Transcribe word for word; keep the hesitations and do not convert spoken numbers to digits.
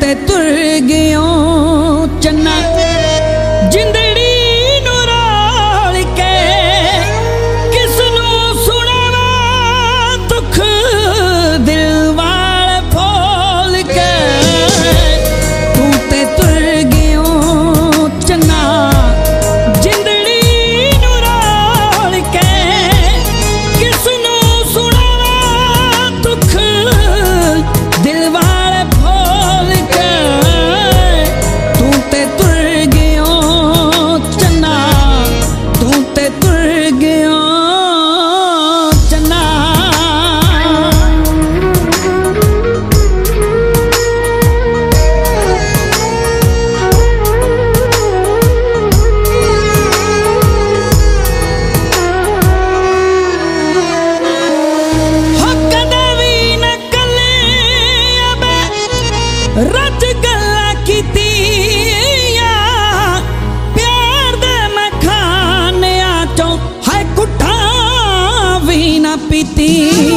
ते तुर गयो चन्ना जिंदड़ी नू रोल के किसनू सुनावा दुख दिल वाले फोल के तू ते तुर गयो चन्ना जिंदड़ी नू रोल के किसनू सुनावा दुख दिल वाले फोल के तू ते तुर गयो चन्ना तू ते तुर गयो चन्ना। हो कदे भी न कले अबे रज गल्ला कीतियां प्यार दे मैं खाने चो है कुट्ठा भी न पीती।